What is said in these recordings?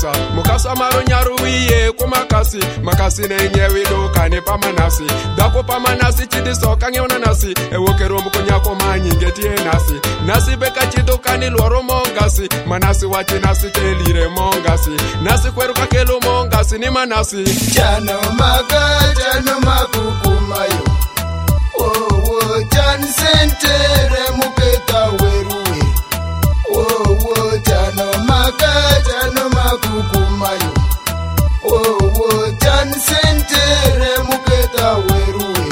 mukasa maro nyaruwiye kumakasi makasi nenyewi do kane pamanasi dako pamanasi chidi soka ngeona nasi ewoke rombo kunyako manyingetie nasi beka chido kani luoro mongasi manasi wachi nasi kelire mongasi nasi kweruka kelo mongasi ni manasi chano makukumayo chan sentere muketa weruwe chano makukumayo chan sentere muketa weruwe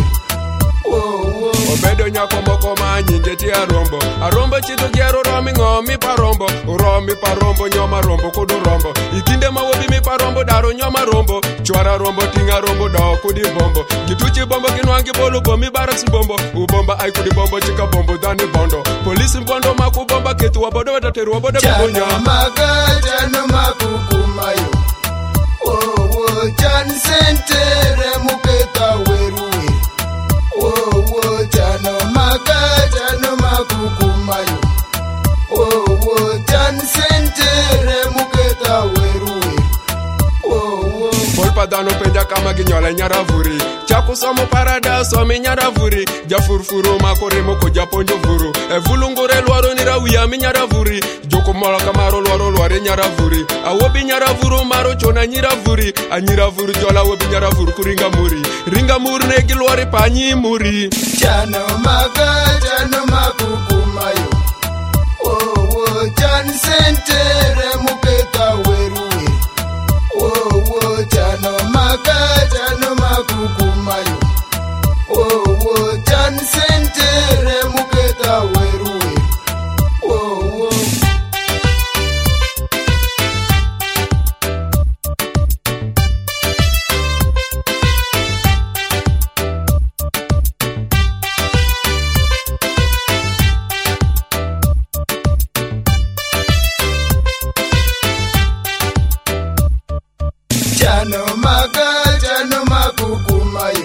obedo nyako moko manyingetie arombo chido giero romi ngomi parombo nyoma rombo kudu rombo ikinde mawobi mi parombo daro nyoma rombo chwara rombo tinga rombo do kudi bombo gituchi bombo kinwangi bolu bomi baraks bombo ubomba ai kudi bombo chika bombo dani bondo polisi mbondo makubomba ketu wabodo watateru wabodo kubonya chano makukumayo chan sentere muketa weruwe chano makukumayo chan sentere muketa weruwe polpadano penja kama ginyola nyaravuri chakusomo parada somi nyaravuri jafurfuru makoremo ko japonjo vuru evulungure lwaro nirawiya mi nyaravuri jokumola kamaro lwaro nyaravuri awobi nyaravuru maro chona nyiravuri anyiravuri jola wobi nyaravuru kuringa muri negi lwari panyi muri chano makukumayo chan sentere muketa weruwe chano makukumayo chan sentere muketa weruwe chano makukumayo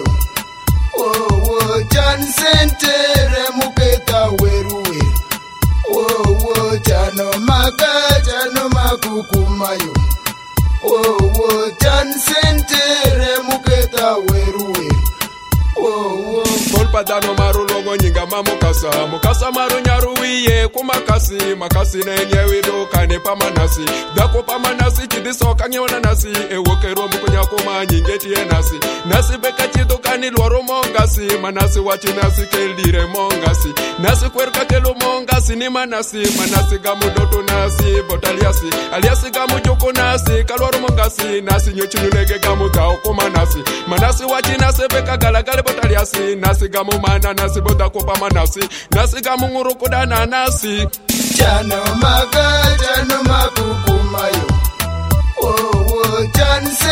chan sentere muketa weruwe chano makukumayo chan sentere muketa weruwe polpadano maro logo nyinga mukasa maro nyaruwiye kumakasi nenyewi do kane pamanasi dako pamanasi chidi soka ngeona nasi ewoke rombo kunyako manyingetie nasi beka chido kani luoro mongasi manasi wachi nasi kelire mongasi nasi kweruka kelo mongasi ni manasi gamu doto nasi botaliasi aliasi gamu joko nasi kalwaro mongasi nasi nyochinyulege gamu dao kumanasi manasi wachi nasi beka galagale botaliasi nasi gamu mana nasi bodako pamanasi nasi gamu ngurukuda na nasi chano makukumayo chan